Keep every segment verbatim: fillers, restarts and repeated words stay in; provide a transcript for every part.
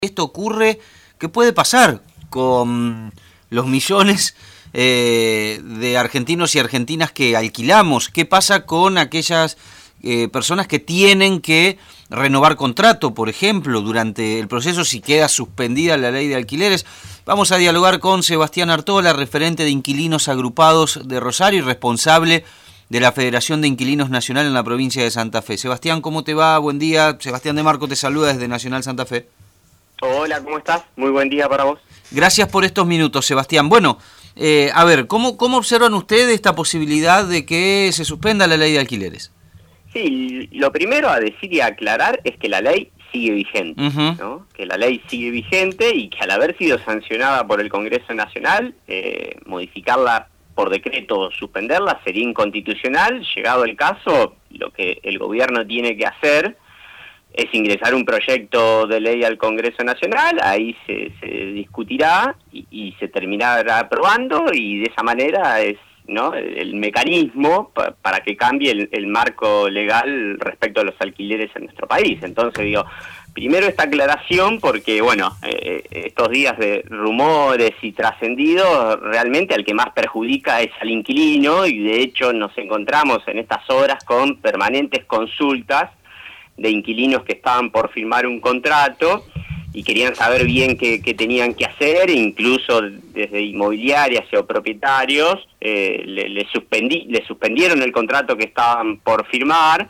Esto ocurre, ¿qué puede pasar con los millones eh, de argentinos y argentinas que alquilamos? ¿Qué pasa con aquellas eh, personas que tienen que renovar contrato, por ejemplo, durante el proceso si queda suspendida la ley de alquileres? Vamos a dialogar con Sebastián Artola, referente de Inquilinos Agrupados de Rosario y responsable de la Federación de Inquilinos Nacional en la provincia de Santa Fe. Sebastián, ¿cómo te va? Buen día. Sebastián de Marco te saluda desde Nacional Santa Fe. Hola, ¿cómo estás? Muy buen día para vos. Gracias por estos minutos, Sebastián. Bueno, eh, a ver, ¿cómo, ¿cómo observan ustedes esta posibilidad de que se suspenda la ley de alquileres? Sí, lo primero a decir y a aclarar es que la ley sigue vigente, uh-huh. ¿no? Que la ley sigue vigente y que al haber sido sancionada por el Congreso Nacional, eh, modificarla por decreto o suspenderla sería inconstitucional. Llegado el caso, lo que el gobierno tiene que hacer es ingresar un proyecto de ley al Congreso Nacional, ahí se, se discutirá y, y se terminará aprobando, y de esa manera es, ¿no?, el, el mecanismo pa, para que cambie el, el marco legal respecto a los alquileres en nuestro país. Entonces digo, primero esta aclaración porque, bueno, eh, estos días de rumores y trascendidos, realmente al que más perjudica es al inquilino, y de hecho nos encontramos en estas horas con permanentes consultas de inquilinos que estaban por firmar un contrato y querían saber bien qué, qué tenían que hacer, e incluso desde inmobiliarias o propietarios eh, le, le, suspendí, le suspendieron el contrato que estaban por firmar,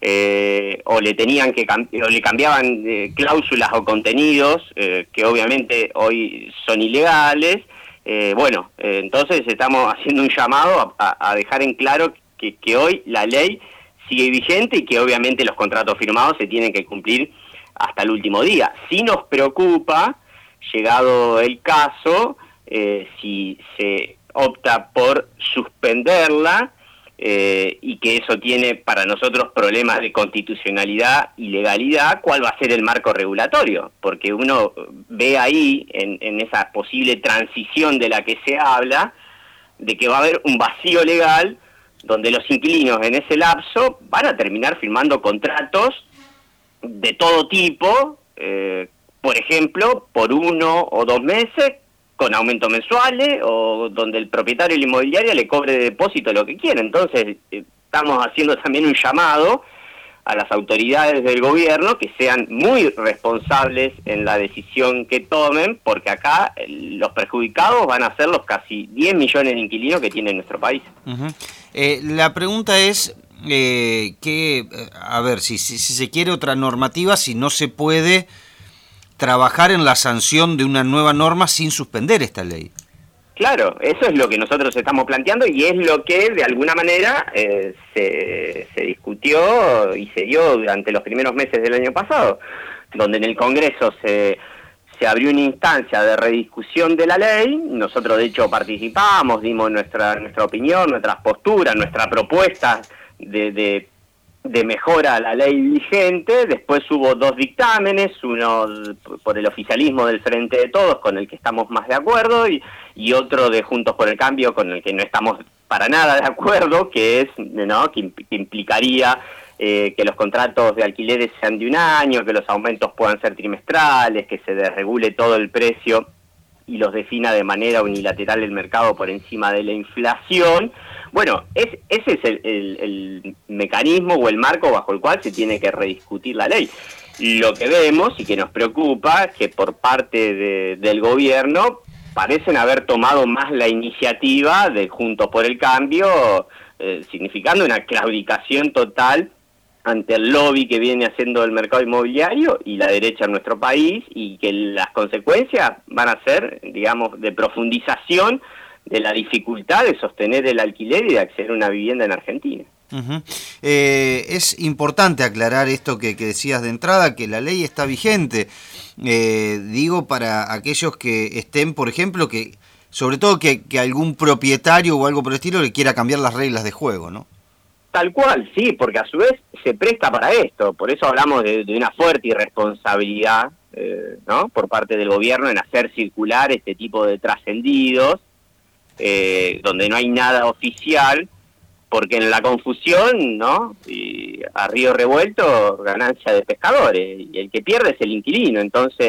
eh, o le tenían que o le cambiaban eh, cláusulas o contenidos eh, que obviamente hoy son ilegales. Eh, bueno, eh, entonces estamos haciendo un llamado a, a, a dejar en claro que, que hoy la ley sigue vigente y que obviamente los contratos firmados se tienen que cumplir hasta el último día. Sí nos preocupa, llegado el caso, eh, si se opta por suspenderla eh, y que eso tiene para nosotros problemas de constitucionalidad y legalidad, ¿cuál va a ser el marco regulatorio? Porque uno ve ahí, en, en esa posible transición de la que se habla, de que va a haber un vacío legal donde los inquilinos en ese lapso van a terminar firmando contratos de todo tipo, eh, por ejemplo, por uno o dos meses, con aumentos mensuales, o donde el propietario y la inmobiliaria le cobre de depósito lo que quiera. Entonces, eh, estamos haciendo también un llamado a las autoridades del gobierno que sean muy responsables en la decisión que tomen, porque acá eh, los perjudicados van a ser los casi diez millones de inquilinos que tiene nuestro país. Uh-huh. Eh, la pregunta es eh, que, a ver, si, si, si se quiere otra normativa, si no se puede trabajar en la sanción de una nueva norma sin suspender esta ley. Claro, eso es lo que nosotros estamos planteando y es lo que de alguna manera eh, se, se discutió y se dio durante los primeros meses del año pasado, donde en el Congreso se... se abrió una instancia de rediscusión de la ley. Nosotros de hecho participamos, dimos nuestra nuestra opinión, nuestras posturas, nuestra propuesta de, de, de mejora a la ley vigente. Después hubo dos dictámenes, uno por el oficialismo del Frente de Todos, con el que estamos más de acuerdo, y, y otro de Juntos por el Cambio, con el que no estamos para nada de acuerdo, que es, ¿no?, que, que implicaría Eh, que los contratos de alquileres sean de un año, que los aumentos puedan ser trimestrales, que se desregule todo el precio y los defina de manera unilateral el mercado por encima de la inflación. Bueno, es, ese es el, el, el mecanismo o el marco bajo el cual se tiene que rediscutir la ley. Lo que vemos y que nos preocupa es que por parte de, del gobierno parecen haber tomado más la iniciativa de Juntos por el Cambio, eh, significando una claudicación total ante el lobby que viene haciendo el mercado inmobiliario y la derecha en nuestro país, y que las consecuencias van a ser, digamos, de profundización de la dificultad de sostener el alquiler y de acceder a una vivienda en Argentina. Uh-huh. Eh, es importante aclarar esto que, que decías de entrada, que la ley está vigente. Eh, digo, para aquellos que estén, por ejemplo, que sobre todo que, que algún propietario o algo por el estilo le quiera cambiar las reglas de juego, ¿no? Tal cual, sí, porque a su vez se presta para esto. Por eso hablamos de, de una fuerte irresponsabilidad, eh, ¿no?, por parte del gobierno en hacer circular este tipo de trascendidos, eh, donde no hay nada oficial, porque en la confusión, ¿no?, y a río revuelto, ganancia de pescadores, y el que pierde es el inquilino. Entonces,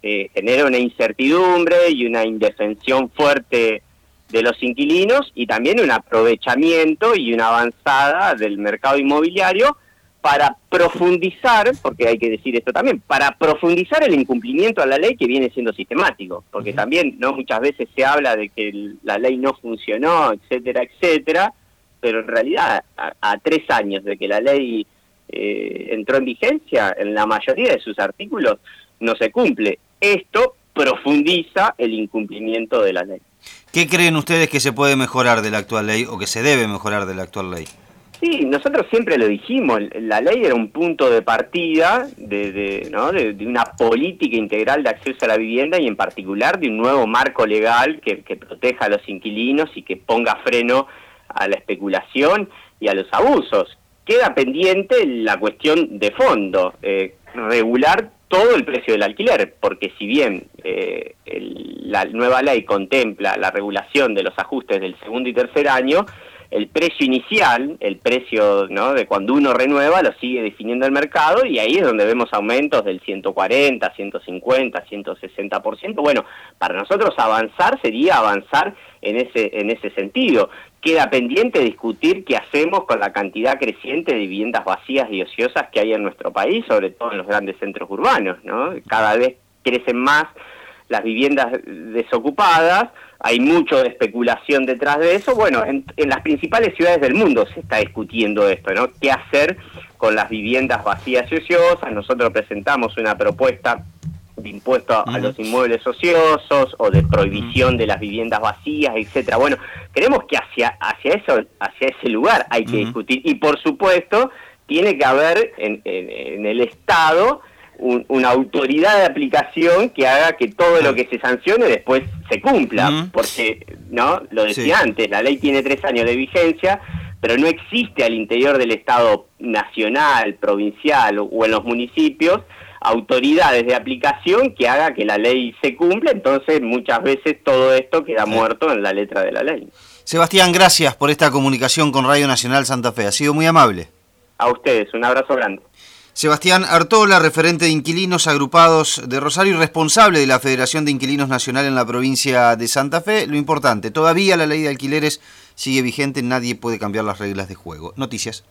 eh, genera una incertidumbre y una indefensión fuerte de los inquilinos y también un aprovechamiento y una avanzada del mercado inmobiliario para profundizar, porque hay que decir esto también, para profundizar el incumplimiento a la ley que viene siendo sistemático, porque también no muchas veces se habla de que el, la ley no funcionó, etcétera, etcétera, pero en realidad a, a tres años de que la ley eh, entró en vigencia, en la mayoría de sus artículos no se cumple. Esto profundiza el incumplimiento de la ley. ¿Qué creen ustedes que se puede mejorar de la actual ley o que se debe mejorar de la actual ley? Sí, nosotros siempre lo dijimos, la ley era un punto de partida de, de, ¿no? de, de una política integral de acceso a la vivienda y en particular de un nuevo marco legal que, que proteja a los inquilinos y que ponga freno a la especulación y a los abusos. Queda pendiente la cuestión de fondo, eh, regular todo el precio del alquiler, porque si bien eh, el, la nueva ley contempla la regulación de los ajustes del segundo y tercer año, el precio inicial, el precio, ¿no?, de cuando uno renueva, lo sigue definiendo el mercado y ahí es donde vemos aumentos del ciento cuarenta, ciento cincuenta, ciento sesenta por ciento. Bueno, para nosotros avanzar sería avanzar en ese, en ese sentido. Queda pendiente discutir qué hacemos con la cantidad creciente de viviendas vacías y ociosas que hay en nuestro país, sobre todo en los grandes centros urbanos, ¿no? Cada vez crecen más las viviendas desocupadas, hay mucho de especulación detrás de eso. Bueno, en, en las principales ciudades del mundo se está discutiendo esto, ¿no? ¿Qué hacer con las viviendas vacías y ociosas? Nosotros presentamos una propuesta de impuesto a, uh-huh. a los inmuebles ociosos o de prohibición uh-huh. de las viviendas vacías, etcétera. Bueno, creemos que hacia hacia eso hacia ese lugar hay que uh-huh. discutir y por supuesto tiene que haber en, en, en el Estado Un, una autoridad de aplicación que haga que todo lo que se sancione después se cumpla, uh-huh. porque, ¿no? Lo decía sí. antes, la ley tiene tres años de vigencia, pero no existe al interior del Estado nacional, provincial o, o en los municipios autoridades de aplicación que haga que la ley se cumpla, entonces muchas veces todo esto queda sí. muerto en la letra de la ley. Sebastián, gracias por esta comunicación con Radio Nacional Santa Fe, ha sido muy amable. A ustedes, un abrazo grande. Sebastián Artola, referente de Inquilinos Agrupados de Rosario y responsable de la Federación de Inquilinos Nacional en la provincia de Santa Fe. Lo importante, todavía la ley de alquileres sigue vigente, nadie puede cambiar las reglas de juego. Noticias.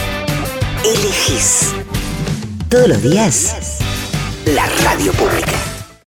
Elegís todos los días la radio pública.